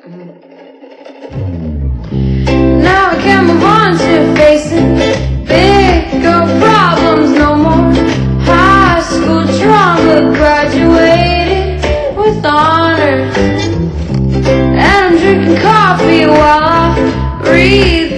Now I can move on to facing bigger problems no more. High school trauma, graduated with honors, and I'm drinking coffee while I breathe